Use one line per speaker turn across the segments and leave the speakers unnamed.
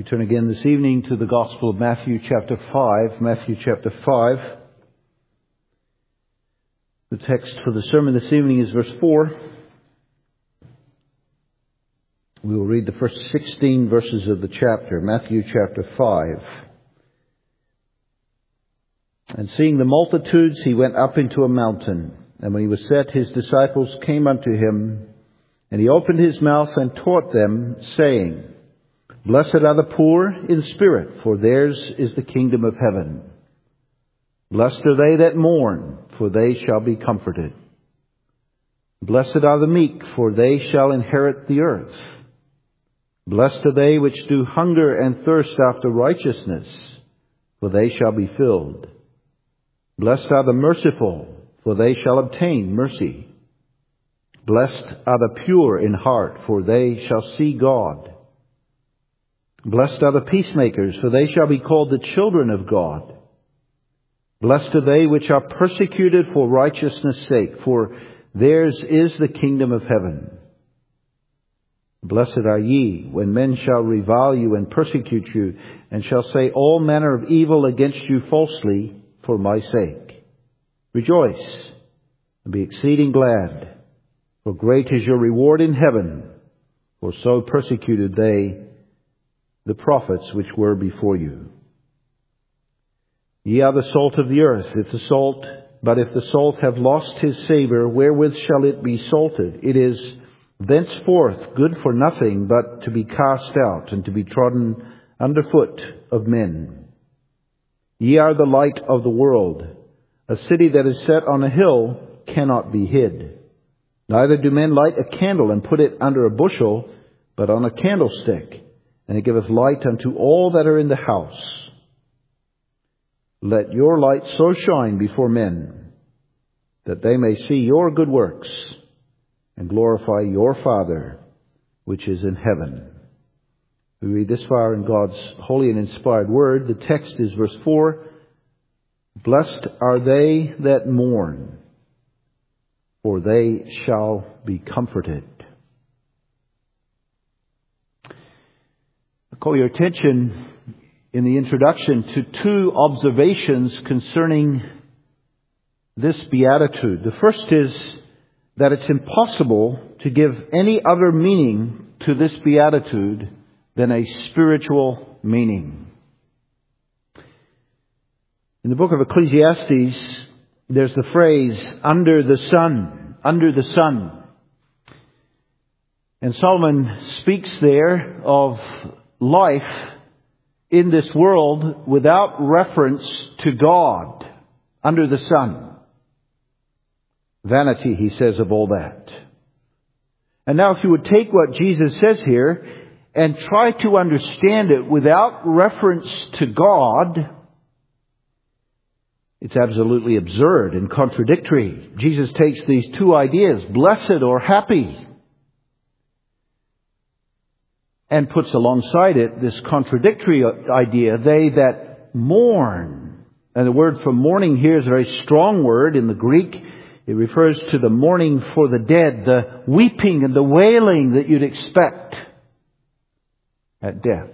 We turn again this evening to the Gospel of Matthew chapter 5. Matthew chapter 5. The text for the sermon this evening is verse 4. We will read the first 16 verses of the chapter, Matthew chapter 5. And seeing the multitudes, he went up into a mountain. And when he was set, his disciples came unto him. And he opened his mouth and taught them, saying, Blessed are the poor in spirit, for theirs is the kingdom of heaven. Blessed are they that mourn, for they shall be comforted. Blessed are the meek, for they shall inherit the earth. Blessed are they which do hunger and thirst after righteousness, for they shall be filled. Blessed are the merciful, for they shall obtain mercy. Blessed are the pure in heart, for they shall see God. Blessed are the peacemakers, for they shall be called the children of God. Blessed are they which are persecuted for righteousness' sake, for theirs is the kingdom of heaven. Blessed are ye, when men shall revile you and persecute you, and shall say all manner of evil against you falsely for my sake. Rejoice, and be exceeding glad, for great is your reward in heaven, for so persecuted they the prophets which were before you. Ye are the salt of the earth. If the salt have lost his savour, wherewith shall it be salted? It is thenceforth good for nothing, but to be cast out and to be trodden under foot of men. Ye are the light of the world. A city that is set on a hill cannot be hid. Neither do men light a candle and put it under a bushel, but on a candlestick, and it giveth light unto all that are in the house. Let your light so shine before men, that they may see your good works, and glorify your Father, which is in heaven. We read this far in God's holy and inspired word. The text is verse 4. Blessed are they that mourn, for they shall be comforted. I call your attention in the introduction to two observations concerning this beatitude. The first is that it's impossible to give any other meaning to this beatitude than a spiritual meaning. In the book of Ecclesiastes, there's the phrase, under the sun, under the sun. And Solomon speaks there of life in this world without reference to God, under the sun. Vanity, he says, of all that. And now if you would take what Jesus says here and try to understand it without reference to God, it's absolutely absurd and contradictory. Jesus takes these two ideas, blessed or happy, and puts alongside it this contradictory idea, they that mourn. And the word for mourning here is a very strong word in the Greek. It refers to the mourning for the dead, the weeping and the wailing that you'd expect at death.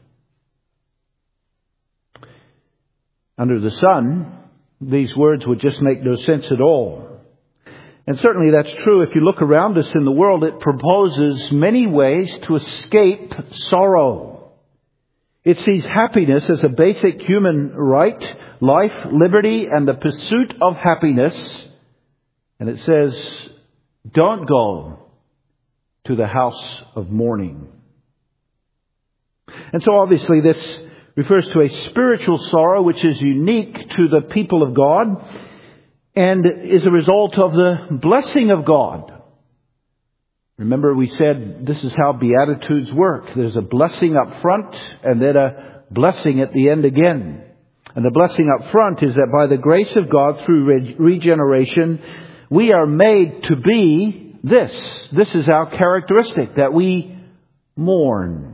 Under the sun, these words would just make no sense at all. And certainly that's true. If you look around us in the world, it proposes many ways to escape sorrow. It sees happiness as a basic human right, life, liberty, and the pursuit of happiness. And it says, don't go to the house of mourning. And so obviously this refers to a spiritual sorrow which is unique to the people of God and is a result of the blessing of God. Remember, we said this is how Beatitudes work. There's a blessing up front and then a blessing at the end again. And the blessing up front is that by the grace of God through regeneration, we are made to be this. This is our characteristic, that we mourn.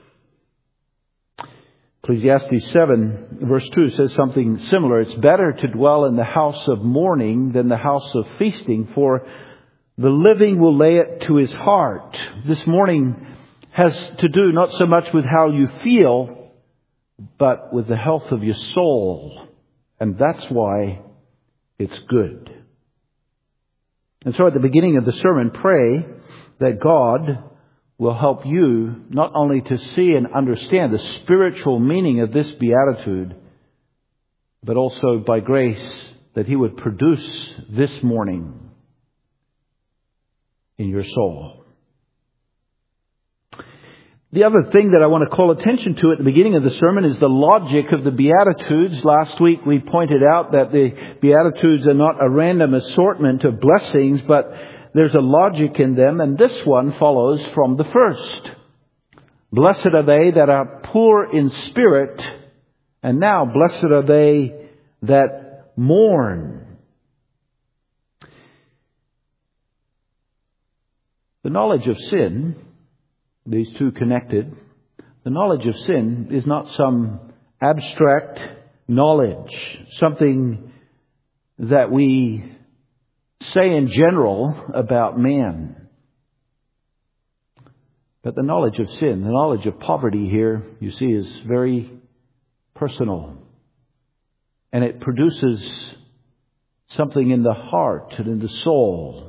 Ecclesiastes 7 verse 2 says something similar. It's better to dwell in the house of mourning than the house of feasting, for the living will lay it to his heart. This morning, has to do not so much with how you feel, but with the health of your soul. And that's why it's good. And so at the beginning of the sermon, pray that God will help you not only to see and understand the spiritual meaning of this beatitude, but also by grace that He would produce this morning in your soul. The other thing that I want to call attention to at the beginning of the sermon is the logic of the Beatitudes. Last week we pointed out that the Beatitudes are not a random assortment of blessings, but there's a logic in them, and this one follows from the first. Blessed are they that are poor in spirit, and now blessed are they that mourn. The knowledge of sin, these two connected, the knowledge of sin is not some abstract knowledge, something that we say in general about man. But the knowledge of sin, the knowledge of poverty here, you see, is very personal. And it produces something in the heart and in the soul.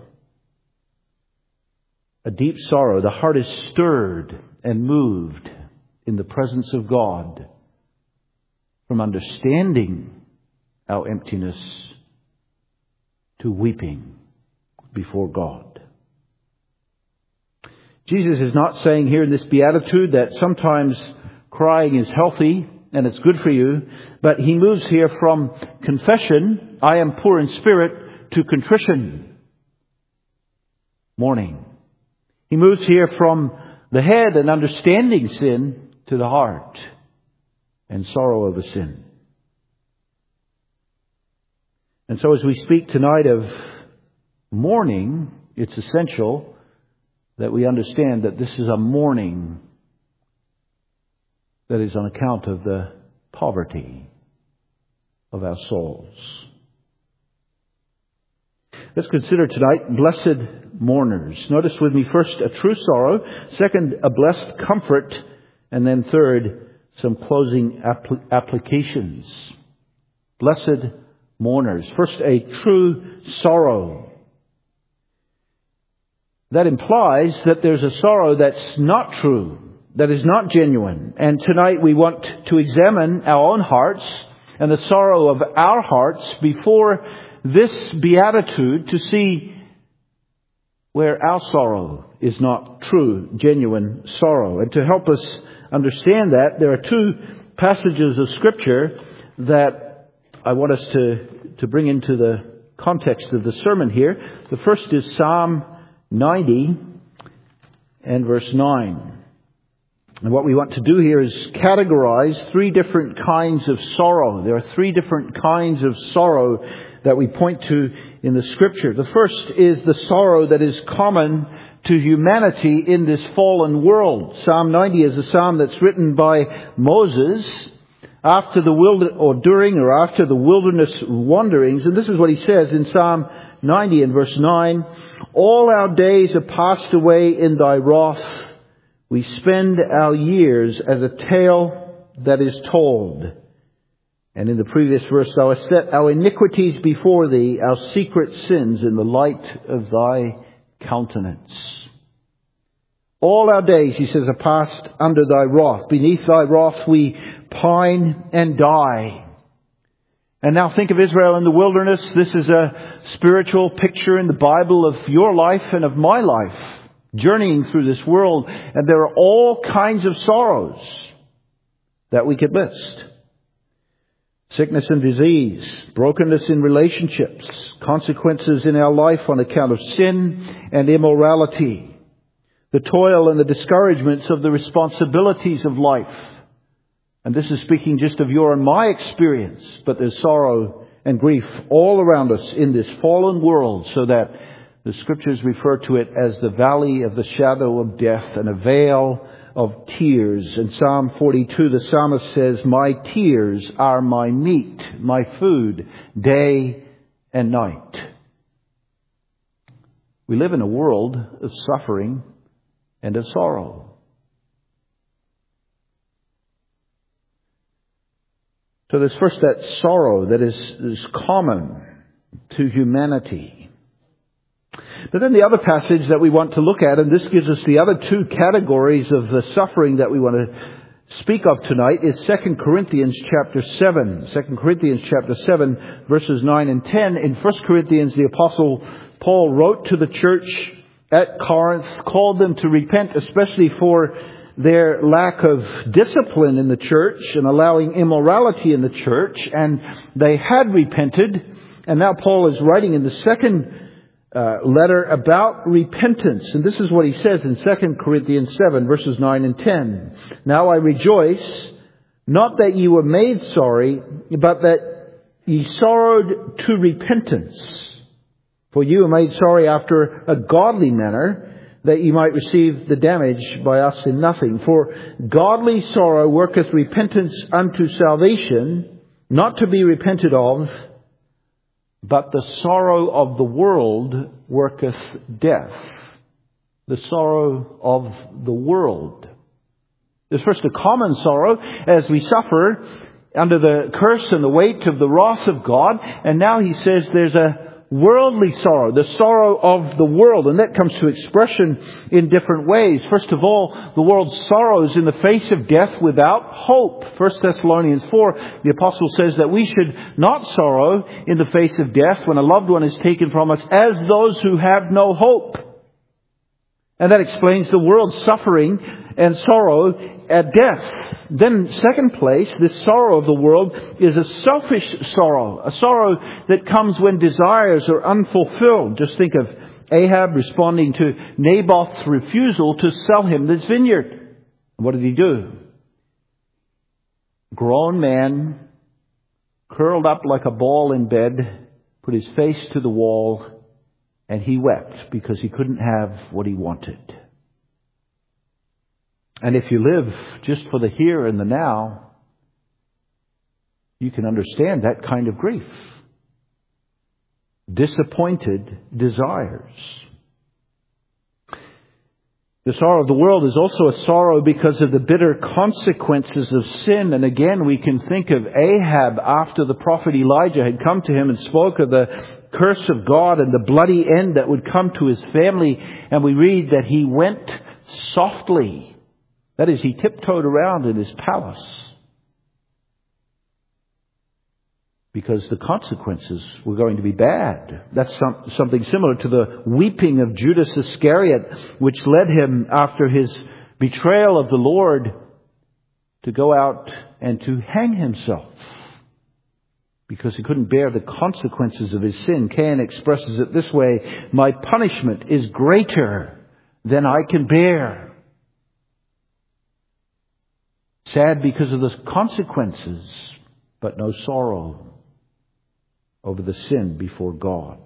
A deep sorrow. The heart is stirred and moved in the presence of God from understanding our emptiness to weeping before God. Jesus is not saying here in this beatitude that sometimes crying is healthy and it's good for you, but He moves here from confession, I am poor in spirit, to contrition, mourning. He moves here from the head and understanding sin to the heart and sorrow over sin. And so as we speak tonight of mourning, it's essential that we understand that this is a mourning that is on account of the poverty of our souls. Let's consider tonight blessed mourners. Notice with me first a true sorrow, second a blessed comfort, and then third some closing applications. Blessed mourners. First, a true sorrow. That implies that there's a sorrow that's not true, that is not genuine. And tonight we want to examine our own hearts and the sorrow of our hearts before this beatitude to see where our sorrow is not true, genuine sorrow. And to help us understand that, there are two passages of Scripture that I want us to bring into the context of the sermon here. The first is Psalm 90 and verse 9. And what we want to do here is categorize three different kinds of sorrow. There are three different kinds of sorrow that we point to in the Scripture. The first is the sorrow that is common to humanity in this fallen world. Psalm 90 is a psalm that's written by Moses after during or after the wilderness wanderings. And this is what he says in Psalm 90 and verse 9. All our days are passed away in thy wrath. We spend our years as a tale that is told. And in the previous verse, thou hast set our iniquities before thee, our secret sins in the light of thy countenance. All our days, he says, are passed under thy wrath. Beneath thy wrath we pine and die. And now think of Israel in the wilderness. This is a spiritual picture in the Bible of your life and of my life, journeying through this world. And there are all kinds of sorrows that we could list. Sickness and disease, brokenness in relationships, consequences in our life on account of sin and immorality, the toil and the discouragements of the responsibilities of life. And this is speaking just of your and my experience, but there's sorrow and grief all around us in this fallen world, so that the Scriptures refer to it as the valley of the shadow of death and a vale of tears. In Psalm 42, the psalmist says, my tears are my meat, my food, day and night. We live in a world of suffering and of sorrow. So there's first that sorrow that is common to humanity. But then the other passage that we want to look at, and this gives us the other two categories of the suffering that we want to speak of tonight, is 2 Corinthians chapter 7. 2 Corinthians chapter 7, verses 9 and 10. In 1 Corinthians, the Apostle Paul wrote to the church at Corinth, called them to repent, especially for their lack of discipline in the church and allowing immorality in the church. And they had repented. And now Paul is writing in the second letter about repentance. And this is what he says in 2 Corinthians 7, verses 9 and 10. Now I rejoice, not that ye were made sorry, but that ye sorrowed to repentance. For you were made sorry after a godly manner, that ye might receive the damage by us in nothing. For godly sorrow worketh repentance unto salvation, not to be repented of, but the sorrow of the world worketh death. The sorrow of the world. There's first a common sorrow as we suffer under the curse and the weight of the wrath of God. And now he says there's a worldly sorrow, the sorrow of the world. And that comes to expression in different ways. First of all, the world sorrows in the face of death without hope. 1 Thessalonians 4, the apostle says that we should not sorrow in the face of death when a loved one is taken from us, as those who have no hope. And that explains the world's suffering and sorrow at death. Then, second place, this sorrow of the world is a selfish sorrow. A sorrow that comes when desires are unfulfilled. Just think of Ahab responding to Naboth's refusal to sell him his vineyard. What did he do? Grown man, curled up like a ball in bed, put his face to the wall, and he wept because he couldn't have what he wanted. And if you live just for the here and the now, you can understand that kind of grief. Disappointed desires. The sorrow of the world is also a sorrow because of the bitter consequences of sin. And again, we can think of Ahab after the prophet Elijah had come to him and spoke of the curse of God and the bloody end that would come to his family. And we read that he went softly. That is, he tiptoed around in his palace. Because the consequences were going to be bad. That's something similar to the weeping of Judas Iscariot, which led him, after his betrayal of the Lord, to go out and to hang himself. Because he couldn't bear the consequences of his sin. Cain expresses it this way: my punishment is greater than I can bear. Sad because of the consequences, but no sorrow over the sin before God.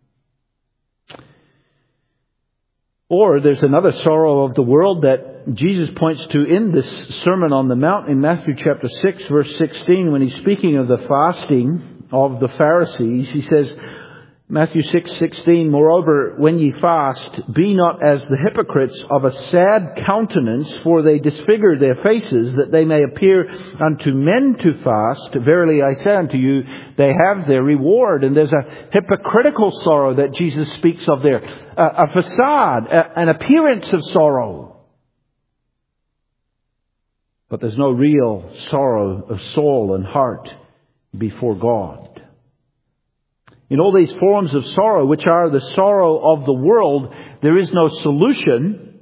Or there's another sorrow of the world that Jesus points to in this Sermon on the Mount in Matthew chapter 6, verse 16, when he's speaking of the fasting of the Pharisees. He says, Matthew 6:16, moreover, when ye fast, be not as the hypocrites of a sad countenance, for they disfigure their faces, that they may appear unto men to fast. Verily I say unto you, they have their reward. And there's a hypocritical sorrow that Jesus speaks of there. A facade, an appearance of sorrow. But there's no real sorrow of soul and heart before God. In all these forms of sorrow, which are the sorrow of the world, there is no solution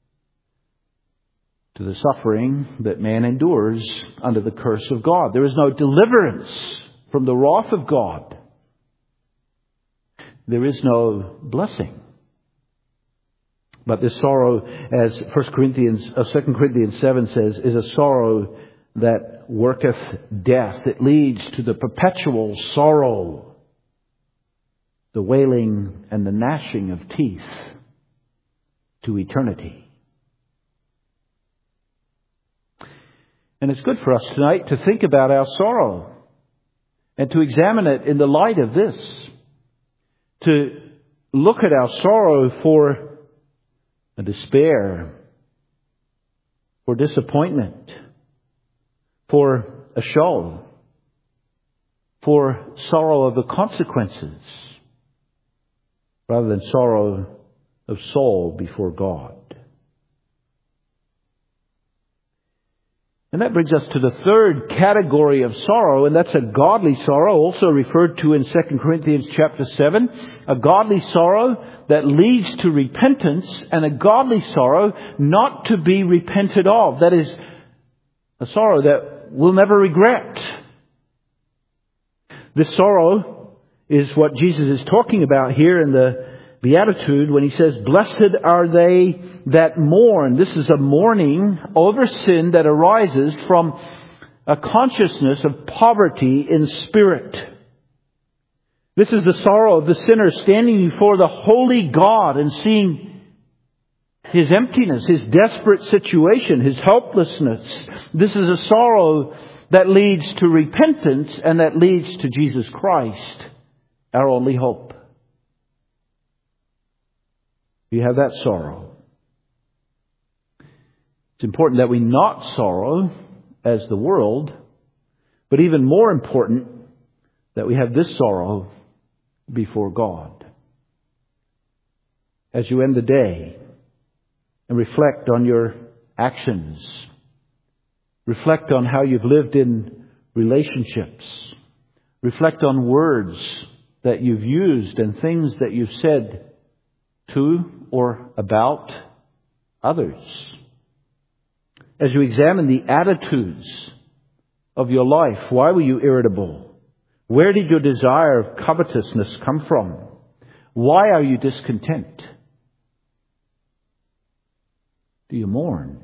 to the suffering that man endures under the curse of God. There is no deliverance from the wrath of God. There is no blessing. But this sorrow, as 2 Corinthians 7 says, is a sorrow that worketh death. It leads to the perpetual sorrow, the wailing and the gnashing of teeth to eternity. And it's good for us tonight to think about our sorrow and to examine it in the light of this. To look at our sorrow for a despair, for disappointment, for a show, for sorrow of the consequences rather than sorrow of soul before God. And that brings us to the third category of sorrow, and that's a godly sorrow, also referred to in 2 Corinthians chapter 7. A godly sorrow that leads to repentance, and a godly sorrow not to be repented of. That is, a sorrow that we'll never regret. This sorrow is what Jesus is talking about here in the Beatitude when he says, "Blessed are they that mourn." This is a mourning over sin that arises from a consciousness of poverty in spirit. This is the sorrow of the sinner standing before the holy God and seeing his emptiness, his desperate situation, his helplessness. This is a sorrow that leads to repentance and that leads to Jesus Christ, our only hope. You have that sorrow. It's important that we not sorrow as the world, but even more important that we have this sorrow before God. As you end the day and reflect on your actions, reflect on how you've lived in relationships, reflect on words that you've used and things that you've said to or about others. As you examine the attitudes of your life, why were you irritable? Where did your desire of covetousness come from? Why are you discontent? Do you mourn?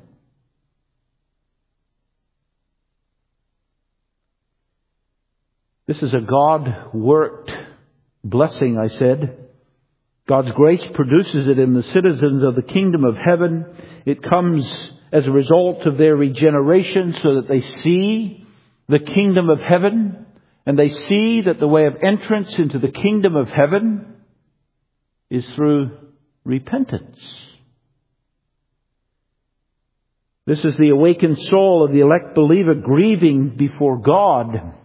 This is a God-worked blessing, I said. God's grace produces it in the citizens of the kingdom of heaven. It comes as a result of their regeneration so that they see the kingdom of heaven and they see that the way of entrance into the kingdom of heaven is through repentance. This is the awakened soul of the elect believer grieving before God.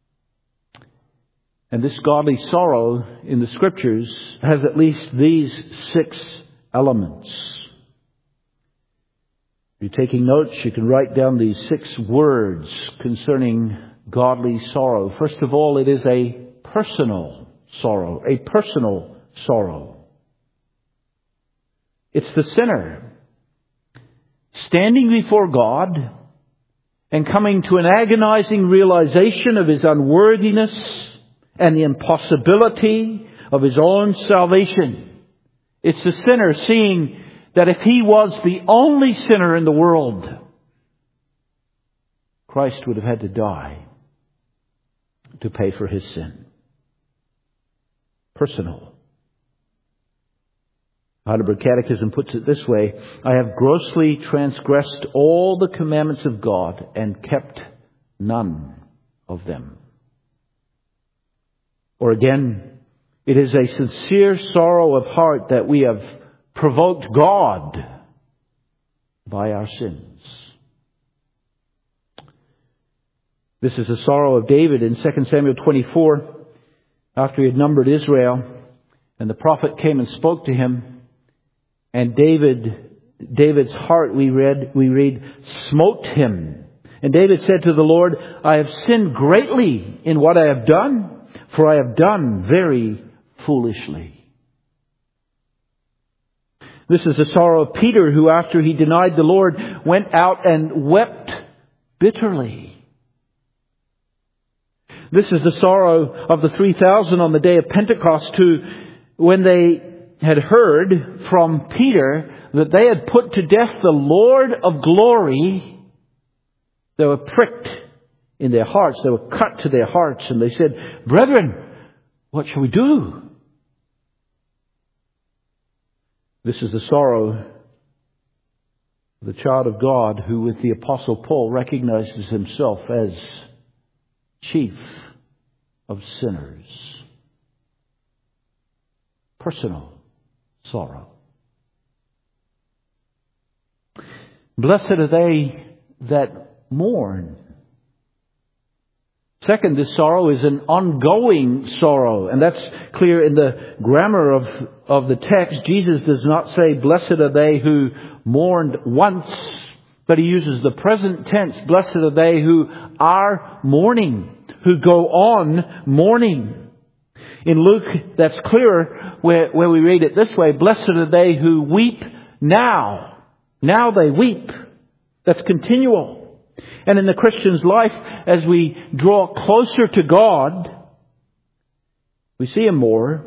And this godly sorrow in the Scriptures has at least these 6 elements. If you're taking notes, you can write down these 6 words concerning godly sorrow. First of all, it is a personal sorrow. A personal sorrow. It's the sinner standing before God and coming to an agonizing realization of his unworthiness and the impossibility of his own salvation. It's the sinner seeing that if he was the only sinner in the world, Christ would have had to die to pay for his sin. Personal. Heidelberg Catechism puts it this way: I have grossly transgressed all the commandments of God and kept none of them. Or again, it is a sincere sorrow of heart that we have provoked God by our sins. This is the sorrow of David in 2 Samuel 24, after he had numbered Israel, and the prophet came and spoke to him, and David's heart, we read, smote him. And David said to the Lord, I have sinned greatly in what I have done, for I have done very foolishly. This is the sorrow of Peter, who after he denied the Lord went out and wept bitterly. This is the sorrow of the 3,000 on the day of Pentecost, who, when they had heard from Peter that they had put to death the Lord of glory, they were pricked in their hearts. They were cut to their hearts, and they said, Brethren, what shall we do? This is the sorrow of the child of God who, with the Apostle Paul, recognizes himself as chief of sinners. Personal sorrow. Blessed are they that mourn. Second, this sorrow is an ongoing sorrow. And that's clear in the grammar of the text. Jesus does not say, blessed are they who mourned once, but he uses the present tense. Blessed are they who are mourning, who go on mourning. In Luke, that's clearer where we read it this way. Blessed are they who weep now. Now they weep. That's continual. And in the Christian's life, as we draw closer to God, we see Him more.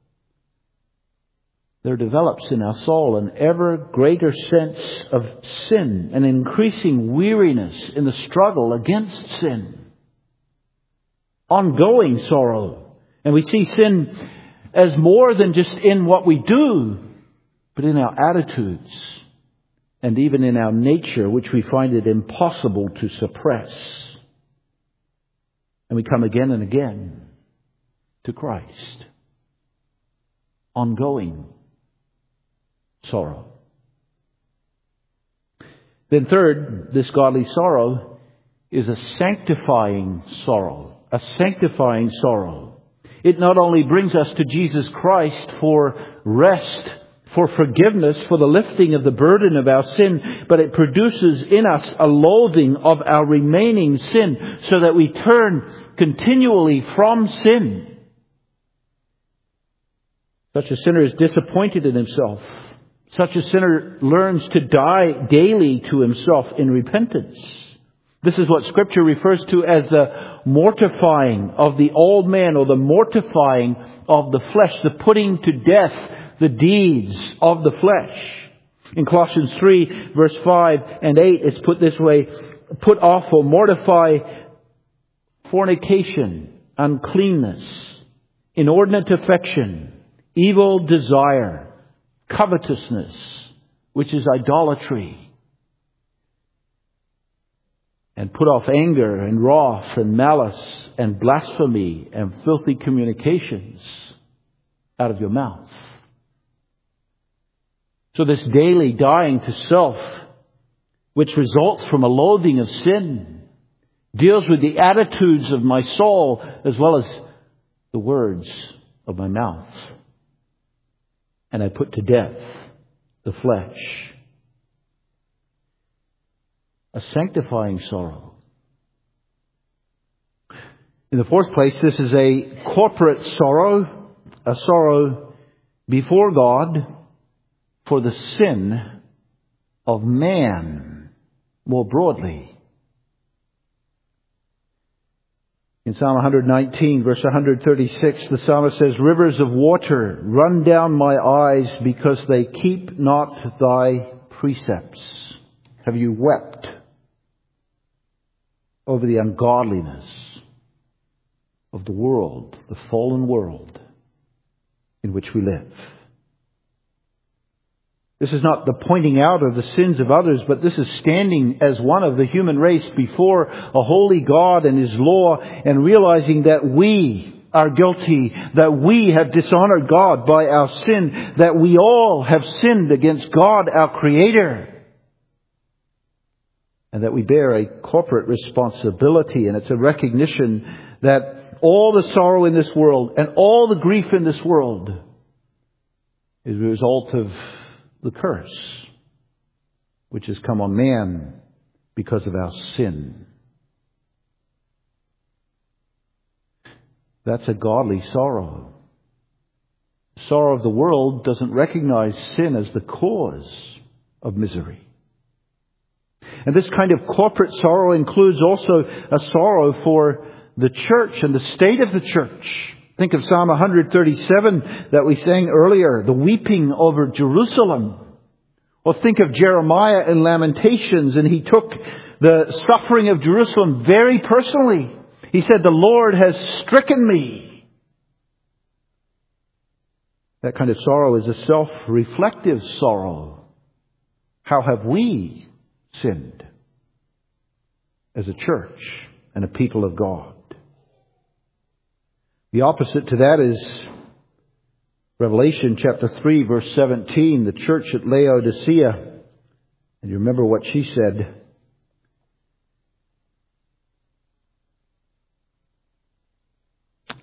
There develops in our soul an ever greater sense of sin, an increasing weariness in the struggle against sin. Ongoing sorrow. And we see sin as more than just in what we do, but in our attitudes and even in our nature, which we find it impossible to suppress. And we come again and again to Christ. Ongoing sorrow. Then third, this godly sorrow is a sanctifying sorrow. A sanctifying sorrow. It not only brings us to Jesus Christ for rest, for forgiveness, for the lifting of the burden of our sin, but it produces in us a loathing of our remaining sin, so that we turn continually from sin. Such a sinner is disappointed in himself. Such a sinner learns to die daily to himself in repentance. This is what Scripture refers to as the mortifying of the old man, or the mortifying of the flesh, the putting to death the deeds of the flesh. In Colossians 3, verse 5 and 8, it's put this way: put off or mortify fornication, uncleanness, inordinate affection, evil desire, covetousness, which is idolatry. And put off anger and wrath and malice and blasphemy and filthy communications out of your mouth. So this daily dying to self, which results from a loathing of sin, deals with the attitudes of my soul as well as the words of my mouth. And I put to death the flesh. A sanctifying sorrow. In the fourth place, this is a corporate sorrow, a sorrow before God for the sin of man more broadly. In Psalm 119, verse 136, the psalmist says, rivers of water run down my eyes because they keep not thy precepts. Have you wept over the ungodliness of the world, the fallen world in which we live? This is not the pointing out of the sins of others, but this is standing as one of the human race before a holy God and His law, and realizing that we are guilty, that we have dishonored God by our sin, that we all have sinned against God, our Creator. And that we bear a corporate responsibility, and it's a recognition that all the sorrow in this world and all the grief in this world is a result of the curse which has come on man because of our sin. That's a godly sorrow. The sorrow of the world doesn't recognize sin as the cause of misery. And this kind of corporate sorrow includes also a sorrow for the church and the state of the church. Think of Psalm 137 that we sang earlier, the weeping over Jerusalem. Or think of Jeremiah in Lamentations, and he took the suffering of Jerusalem very personally. He said, the Lord has stricken me. That kind of sorrow is a self-reflective sorrow. How have we sinned as a church and a people of God? The opposite to that is Revelation chapter 3, verse 17, the church at Laodicea. And you remember what she said.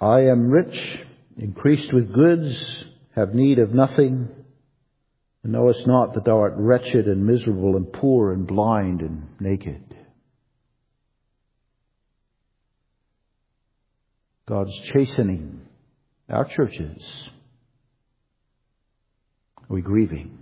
I am rich, increased with goods, have need of nothing, and knowest not that thou art wretched and miserable and poor and blind and naked. God's chastening our churches. Are we grieving?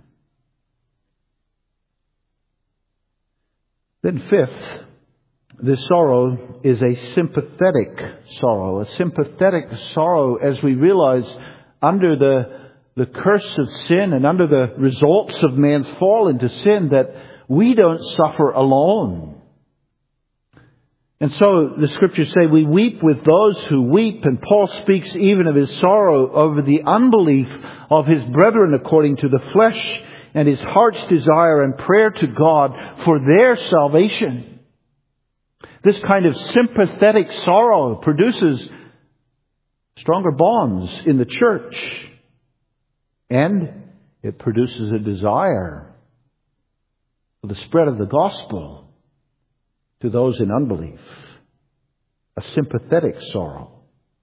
Then fifth, this sorrow is a sympathetic sorrow. A sympathetic sorrow as we realize under the curse of sin and under the results of man's fall into sin that we don't suffer alone. And so the scriptures say we weep with those who weep, and Paul speaks even of his sorrow over the unbelief of his brethren according to the flesh, and his heart's desire and prayer to God for their salvation. This kind of sympathetic sorrow produces stronger bonds in the church, and it produces a desire for the spread of the gospel to those in unbelief. A sympathetic sorrow.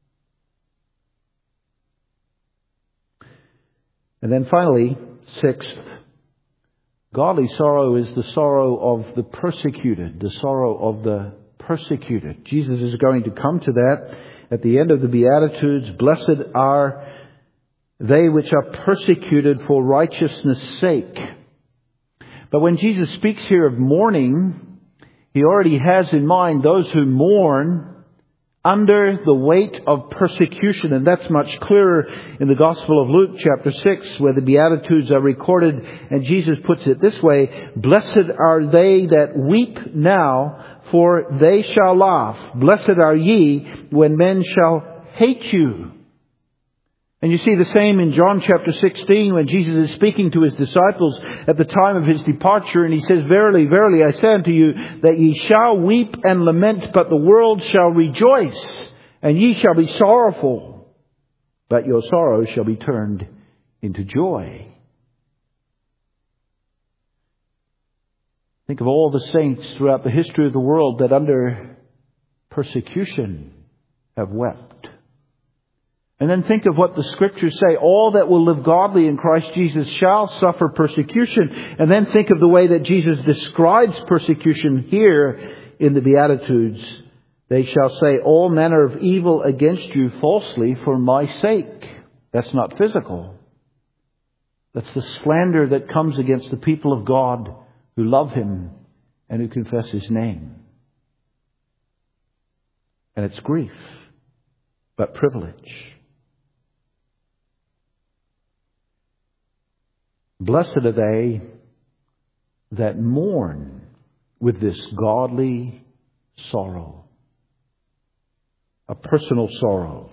And then finally, sixth, godly sorrow is the sorrow of the persecuted. The sorrow of the persecuted. Jesus is going to come to that at the end of the Beatitudes. Blessed are they which are persecuted for righteousness' sake. But when Jesus speaks here of mourning, He already has in mind those who mourn under the weight of persecution. And that's much clearer in the Gospel of Luke chapter 6, where the Beatitudes are recorded. And Jesus puts it this way: Blessed are they that weep now, for they shall laugh. Blessed are ye when men shall hate you. And you see the same in John chapter 16 when Jesus is speaking to His disciples at the time of His departure. And He says, Verily, verily, I say unto you, that ye shall weep and lament, but the world shall rejoice, and ye shall be sorrowful, but your sorrow shall be turned into joy. Think of all the saints throughout the history of the world that under persecution have wept. And then think of what the Scriptures say. All that will live godly in Christ Jesus shall suffer persecution. And then think of the way that Jesus describes persecution here in the Beatitudes. They shall say all manner of evil against you falsely for my sake. That's not physical. That's the slander that comes against the people of God who love Him and who confess His name. And it's grief, but privilege. Blessed are they that mourn with this godly sorrow, a personal sorrow.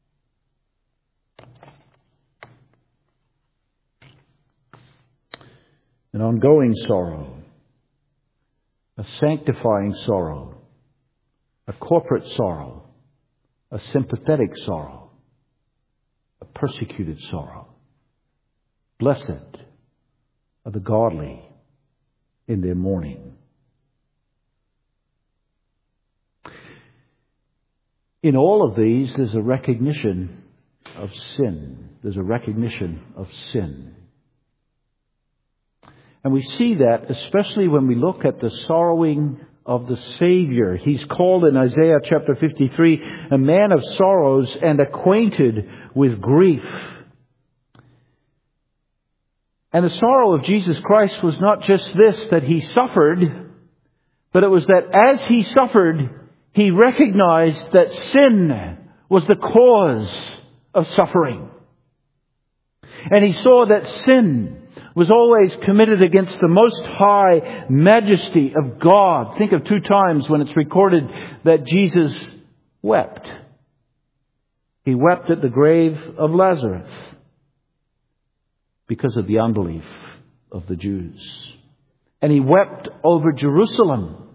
An ongoing sorrow, a sanctifying sorrow, a corporate sorrow, a sympathetic sorrow, a persecuted sorrow. Blessed are the godly in their mourning. In all of these, there's a recognition of sin. There's a recognition of sin. And we see that especially when we look at the sorrowing of the Savior. He's called in Isaiah chapter 53 a man of sorrows and acquainted with grief. And the sorrow of Jesus Christ was not just this, that He suffered, but it was that as He suffered, He recognized that sin was the cause of suffering. And He saw that sin was always committed against the most high majesty of God. Think of 2 times when it's recorded that Jesus wept. He wept at the grave of Lazarus because of the unbelief of the Jews. And He wept over Jerusalem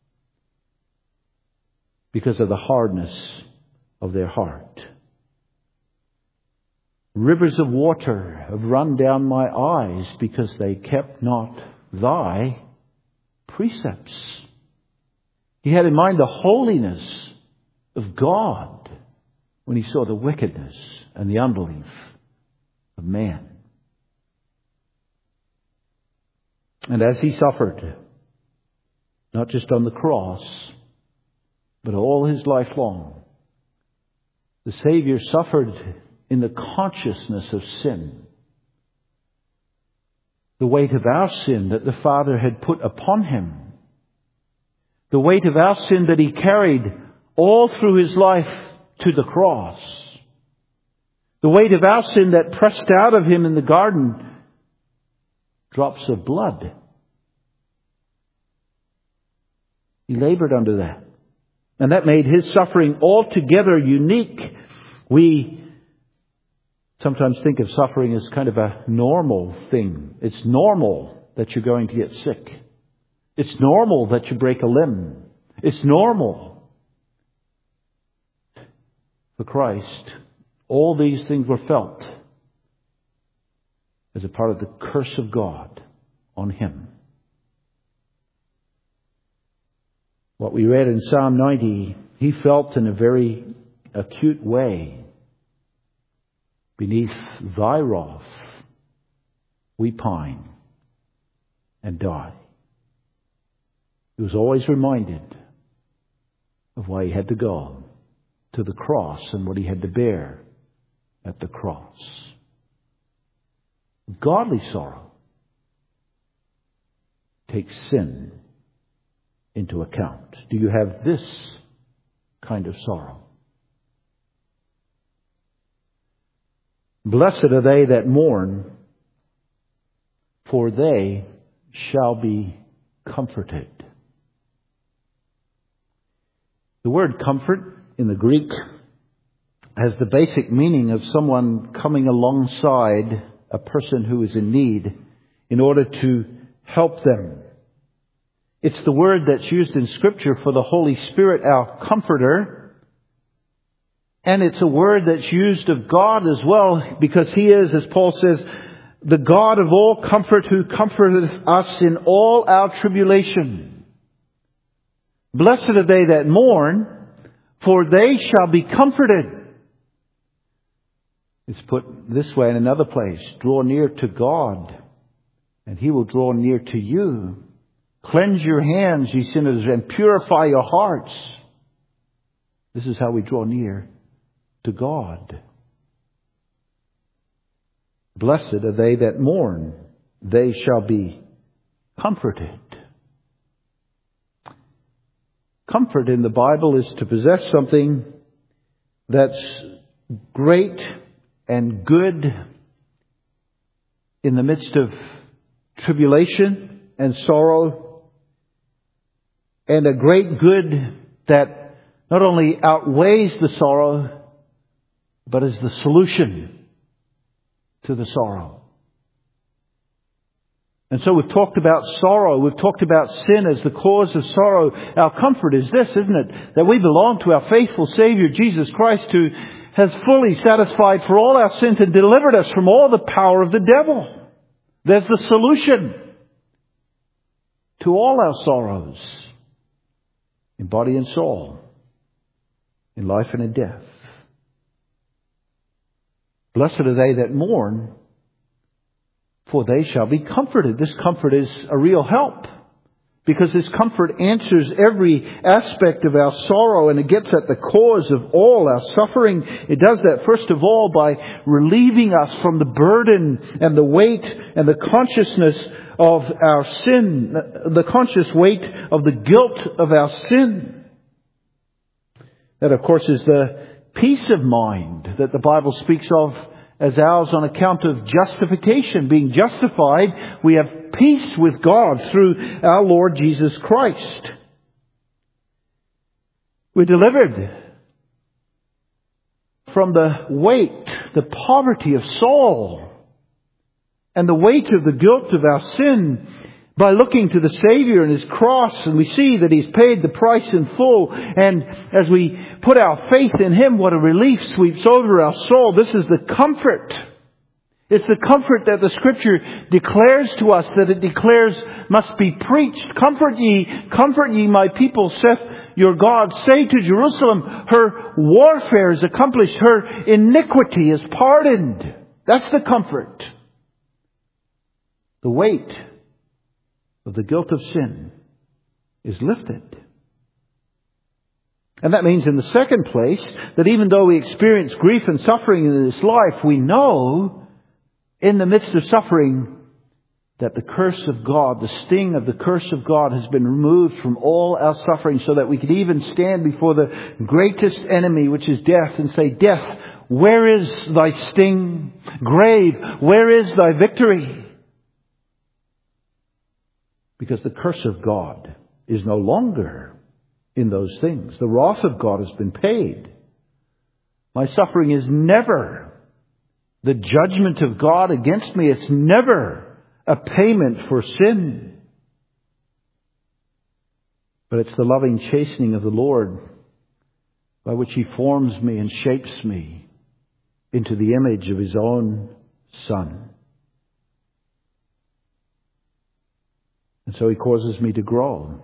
because of the hardness of their heart. Rivers of water have run down my eyes because they kept not thy precepts. He had in mind the holiness of God. when he saw the wickedness and the unbelief of man. And as he suffered, not just on the cross, but all his life long, the Savior suffered in the consciousness of sin. The weight of our sin that the Father had put upon him. The weight of our sin that he carried all through his life to the cross. The weight of our sin that pressed out of him in the garden drops of blood. He labored under that. And that made his suffering altogether unique. We sometimes think of suffering as kind of a normal thing. It's normal that you're going to get sick. It's normal that you break a limb. It's normal. For Christ, all these things were felt as a part of the curse of God on him. What we read in Psalm 90, he felt in a very acute way. Beneath thy wrath, we pine and die. He was always reminded of why he had to go to the cross and what he had to bear at the cross. Godly sorrow takes sin into account. Do you have this kind of sorrow? Blessed are they that mourn, for they shall be comforted. The word comfort in the Greek has the basic meaning of someone coming alongside a person who is in need in order to help them. It's the word that's used in Scripture for the Holy Spirit, our comforter. And it's a word that's used of God as well, because he is, as Paul says, the God of all comfort, who comforteth us in all our tribulation. Blessed are they that mourn, for they shall be comforted. It's put this way in another place. Draw near to God, and he will draw near to you. Cleanse your hands, ye sinners, and purify your hearts. This is how we draw near to God. Blessed are they that mourn, they shall be comforted. Comfort in the Bible is to possess something that's great and good in the midst of tribulation and sorrow, and a great good that not only outweighs the sorrow, but is the solution to the sorrow. And so we've talked about sorrow. We've talked about sin as the cause of sorrow. Our comfort is this, isn't it? That we belong to our faithful Savior, Jesus Christ, who has fully satisfied for all our sins and delivered us from all the power of the devil. There's the solution to all our sorrows, in body and soul, in life and in death. Blessed are they that mourn, for they shall be comforted. This comfort is a real help, because this comfort answers every aspect of our sorrow, and it gets at the cause of all our suffering. It does that, first of all, by relieving us from the burden and the weight and the consciousness of our sin, the conscious weight of the guilt of our sin. That, of course, is the peace of mind that the Bible speaks of as ours on account of justification. Being justified, we have peace with God through our Lord Jesus Christ. We're delivered from the weight, the poverty of soul, and the weight of the guilt of our sin by looking to the Savior and His cross, and we see that He's paid the price in full. And as we put our faith in Him, what a relief sweeps over our soul. This is the comfort. It's the comfort that the Scripture declares to us, that it declares must be preached. Comfort ye my people, saith your God. Say to Jerusalem, her warfare is accomplished, her iniquity is pardoned. That's the comfort. The weight of the guilt of sin is lifted. And that means, in the second place, that even though we experience grief and suffering in this life, we know in the midst of suffering that the curse of God, the sting of the curse of God, has been removed from all our suffering, so that we can even stand before the greatest enemy, which is death, and say, death, where is thy sting? Grave, where is thy victory? Because the curse of God is no longer in those things. The wrath of God has been paid. My suffering is never the judgment of God against me. It's never a payment for sin. But it's the loving chastening of the Lord by which He forms me and shapes me into the image of His own Son. And so He causes me to grow.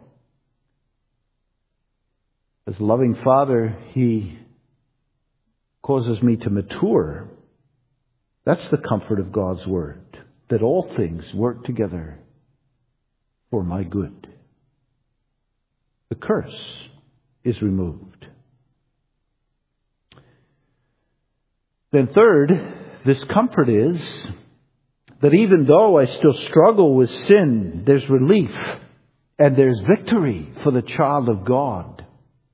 As a loving Father, He causes me to mature. That's the comfort of God's Word, that all things work together for my good. The curse is removed. Then third, this comfort is that even though I still struggle with sin, there's relief and there's victory for the child of God.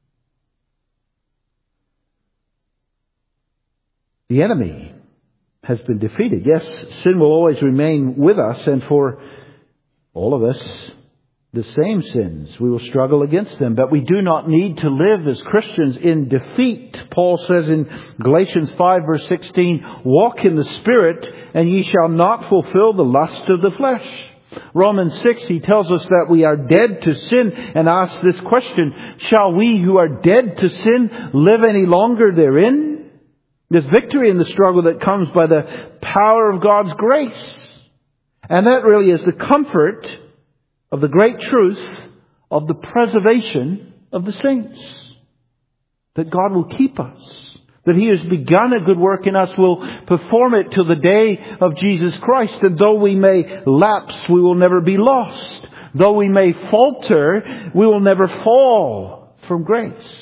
The enemy has been defeated. Yes, sin will always remain with us, and for all of us, the same sins. We will struggle against them, but we do not need to live as Christians in defeat. Paul says in Galatians 5 verse 16, walk in the Spirit, and ye shall not fulfill the lust of the flesh. Romans 6, he tells us that we are dead to sin, and asks this question, shall we who are dead to sin live any longer therein? There's victory in the struggle that comes by the power of God's grace. And that really is the comfort of the great truth of the preservation of the saints. That God will keep us. That He has begun a good work in us, will perform it till the day of Jesus Christ. And though we may lapse, we will never be lost. Though we may falter, we will never fall from grace.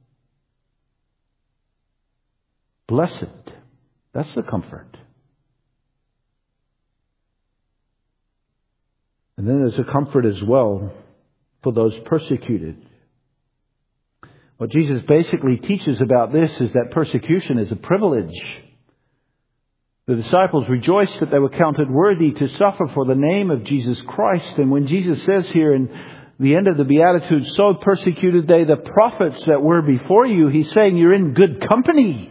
Blessed. That's the comfort. And then there's a comfort as well for those persecuted. What Jesus basically teaches about this is that persecution is a privilege. The disciples rejoiced that they were counted worthy to suffer for the name of Jesus Christ. And when Jesus says here in the end of the Beatitudes, so persecuted they the prophets that were before you, He's saying you're in good company.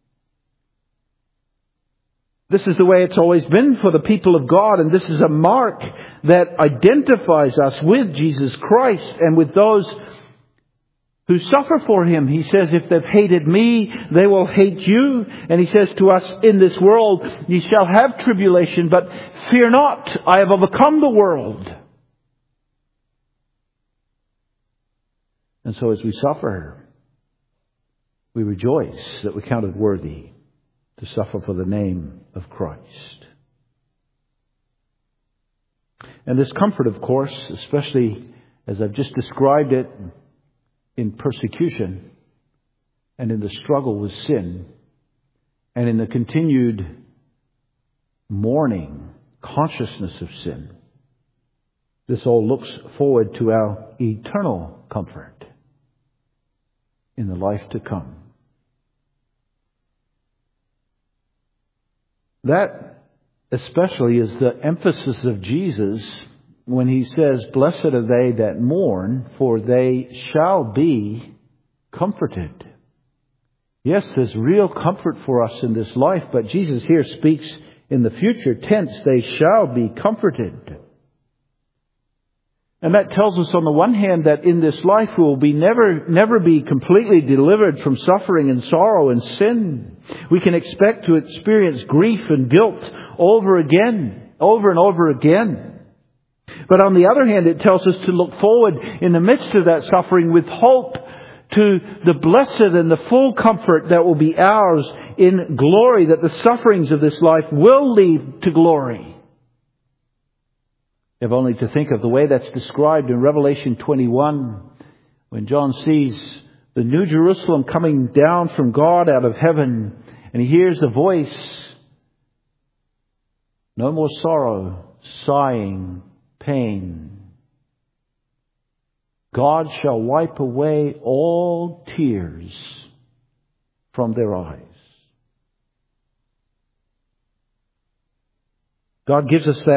This is the way it's always been for the people of God, and this is a mark that identifies us with Jesus Christ and with those who suffer for Him. He says, if they've hated me, they will hate you. And He says to us, in this world ye shall have tribulation, but fear not, I have overcome the world. And so as we suffer, we rejoice that we counted worthy to suffer for the name of Christ. And this comfort, of course, especially as I've just described it in persecution and in the struggle with sin and in the continued mourning consciousness of sin, this all looks forward to our eternal comfort in the life to come. That especially is the emphasis of Jesus when He says, blessed are they that mourn, for they shall be comforted. Yes, there's real comfort for us in this life, but Jesus here speaks in the future tense, they shall be comforted. And that tells us on the one hand that in this life we will be never be completely delivered from suffering and sorrow and sin. We can expect to experience grief and guilt over and over again. But on the other hand, it tells us to look forward in the midst of that suffering with hope to the blessed and the full comfort that will be ours in glory, that the sufferings of this life will lead to glory. You have only to think of the way that's described in Revelation 21, when John sees the New Jerusalem coming down from God out of heaven, and he hears a voice, no more sorrow, sighing, pain. God shall wipe away all tears from their eyes. God gives us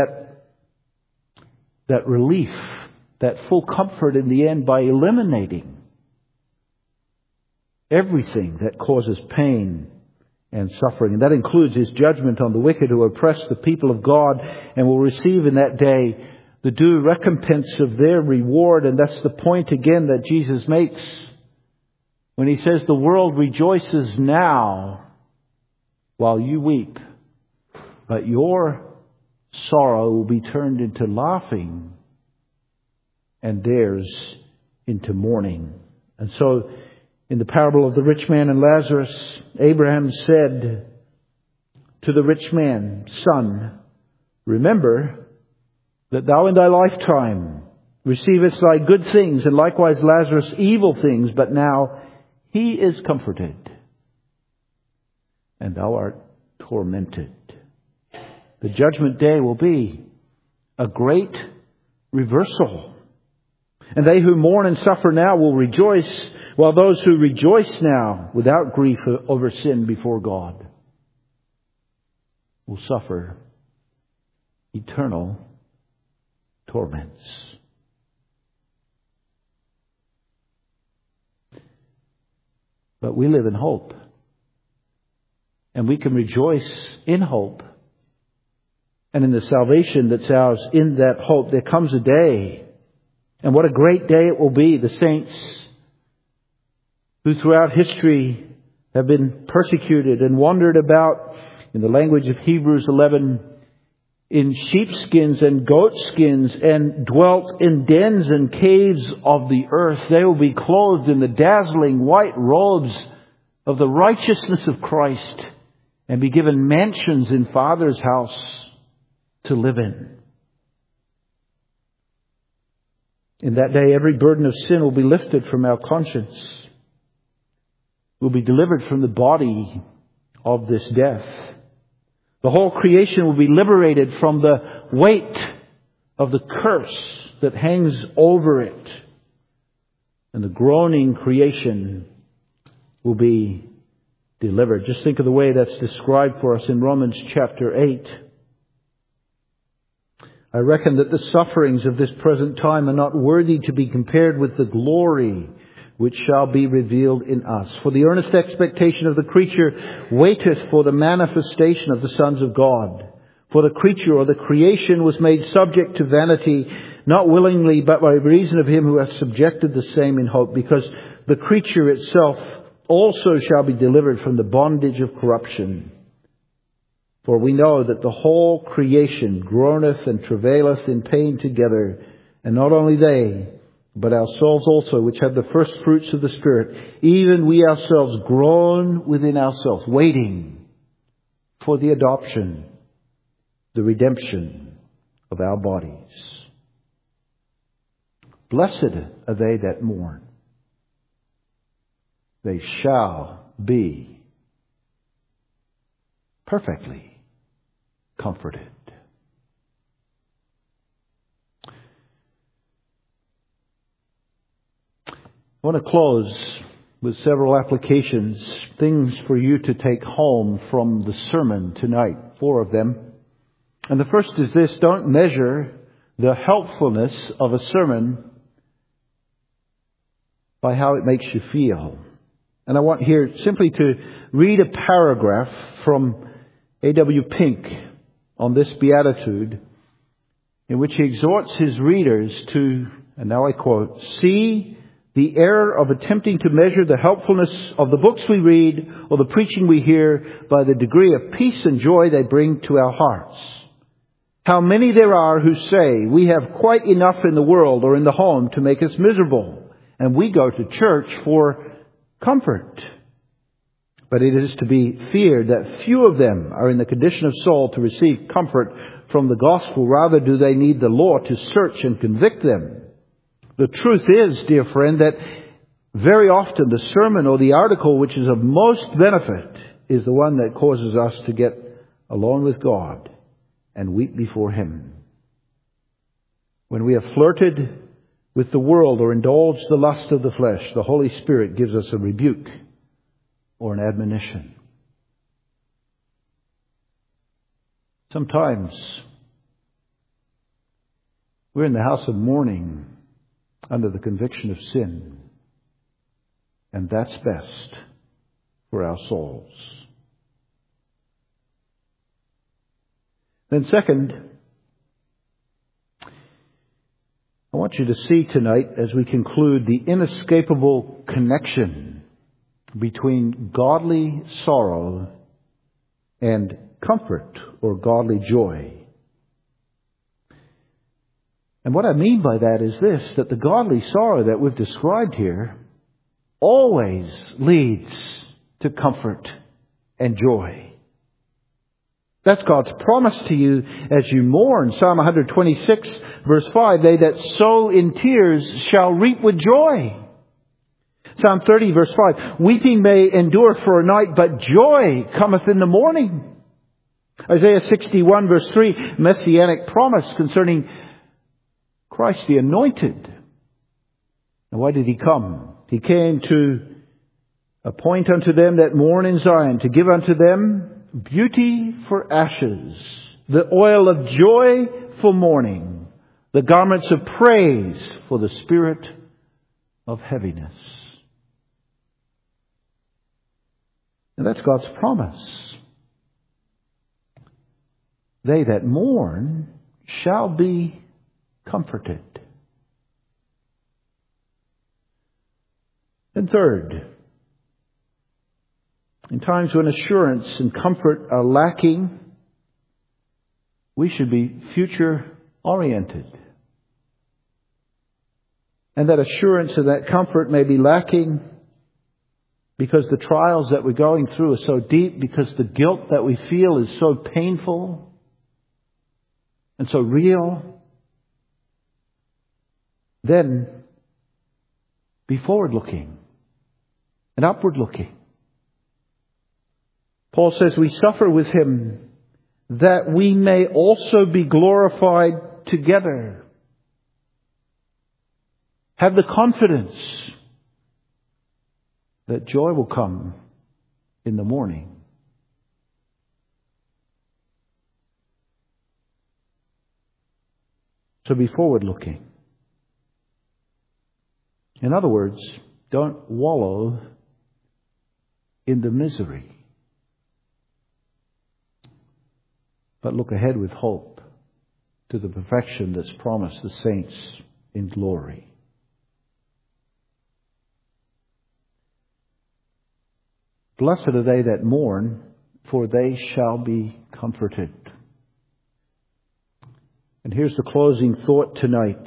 that relief, that full comfort in the end by eliminating everything that causes pain and suffering. And that includes His judgment on the wicked who oppress the people of God and will receive in that day the due recompense of their reward. And that's the point again that Jesus makes when He says the world rejoices now while you weep, but your sorrow will be turned into laughing and theirs into mourning. And so in the parable of the rich man and Lazarus, Abraham said to the rich man, Son, remember that thou in thy lifetime receivest thy good things, and likewise Lazarus evil things, but now he is comforted, and thou art tormented. The judgment day will be a great reversal. And they who mourn and suffer now will rejoice, while those who rejoice now without grief over sin before God will suffer eternal torments. But we live in hope. And we can rejoice in hope. And in the salvation that's ours in that hope. There comes a day. And what a great day it will be. The saints who throughout history have been persecuted and wandered about, in the language of Hebrews 11, in sheepskins and goatskins, and dwelt in dens and caves of the earth. They will be clothed in the dazzling white robes of the righteousness of Christ and be given mansions in Father's house to live in. In that day, every burden of sin will be lifted from our conscience. We'll be delivered from the body of this death. The whole creation will be liberated from the weight of the curse that hangs over it. And the groaning creation will be delivered. Just think of the way that's described for us in Romans chapter 8. I reckon that the sufferings of this present time are not worthy to be compared with the glory which shall be revealed in us. For the earnest expectation of the creature waiteth for the manifestation of the sons of God. For the creature or the creation was made subject to vanity, not willingly, but by reason of Him who hath subjected the same in hope, because the creature itself also shall be delivered from the bondage of corruption. For we know that the whole creation groaneth and travaileth in pain together, and not only they, but ourselves also, which have the first fruits of the Spirit, even we ourselves groan within ourselves, waiting for the adoption, the redemption of our bodies. Blessed are they that mourn. They shall be perfectly comforted. I want to close with several applications, things for you to take home from the sermon tonight, 4 of them. And the first is this: don't measure the helpfulness of a sermon by how it makes you feel. And I want here simply to read a paragraph from A.W. Pink on this beatitude, in which he exhorts his readers to, and now I quote, see the error of attempting to measure the helpfulness of the books we read or the preaching we hear by the degree of peace and joy they bring to our hearts. How many there are who say we have quite enough in the world or in the home to make us miserable, and we go to church for comfort. But it is to be feared that few of them are in the condition of soul to receive comfort from the gospel. Rather do they need the law to search and convict them. The truth is, dear friend, that very often the sermon or the article which is of most benefit is the one that causes us to get alone with God and weep before Him. When we have flirted with the world or indulged the lust of the flesh, the Holy Spirit gives us a rebuke or an admonition. Sometimes we're in the house of mourning under the conviction of sin, and that's best for our souls. Then second, I want you to see tonight, as we conclude, the inescapable connection between godly sorrow and comfort or godly joy. And what I mean by that is this, that the godly sorrow that we've described here always leads to comfort and joy. That's God's promise to you as you mourn. Psalm 126 verse 5, they that sow in tears shall reap with joy. Psalm 30 verse 5, weeping may endure for a night, but joy cometh in the morning. Isaiah 61 verse 3, messianic promise concerning Christ the Anointed. And why did He come? He came to appoint unto them that mourn in Zion, to give unto them beauty for ashes, the oil of joy for mourning, the garments of praise for the spirit of heaviness. And that's God's promise. They that mourn shall be comforted. And third, in times when assurance and comfort are lacking, we should be future-oriented. And that assurance and that comfort may be lacking because the trials that we're going through are so deep, because the guilt that we feel is so painful and so real. Then be forward-looking and upward-looking. Paul says we suffer with Him that we may also be glorified together. Have the confidence that joy will come in the morning. So be forward-looking. In other words, don't wallow in the misery, but look ahead with hope to the perfection that's promised the saints in glory. Blessed are they that mourn, for they shall be comforted. And here's the closing thought tonight.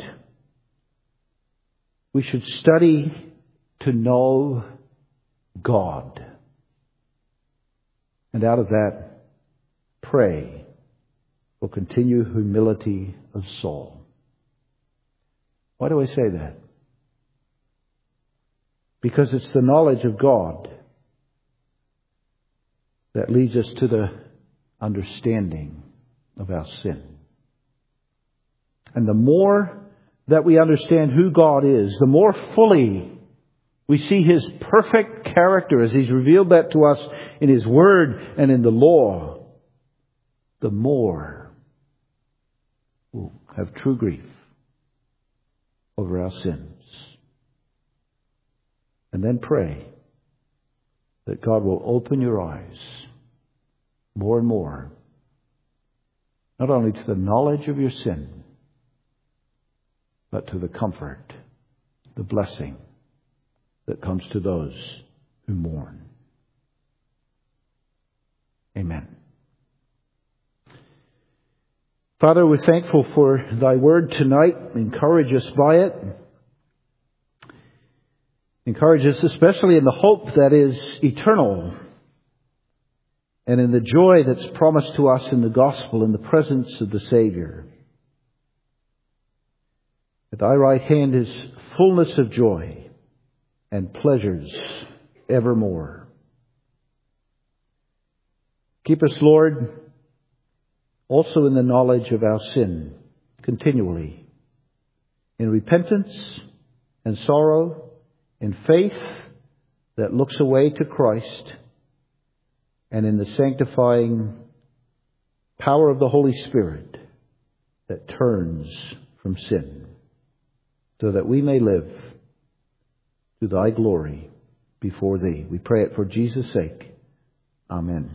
We should study to know God. And out of that, pray for continued humility of soul. Why do I say that? Because it's the knowledge of God that leads us to the understanding of our sin. And the more that we understand who God is, the more fully we see His perfect character as He's revealed that to us in His Word and in the law, the more we'll have true grief over our sins. And then pray that God will open your eyes more and more, not only to the knowledge of your sin, but to the comfort, the blessing that comes to those who mourn. Amen. Father, we're thankful for thy word tonight. Encourage us by it. Encourage us especially in the hope that is eternal and in the joy that's promised to us in the gospel in the presence of the Savior. At thy right hand is fullness of joy and pleasures evermore. Keep us, Lord, also in the knowledge of our sin continually, in repentance and sorrow, in faith that looks away to Christ, and in the sanctifying power of the Holy Spirit that turns from sin, so that we may live to thy glory before thee. We pray it for Jesus' sake. Amen.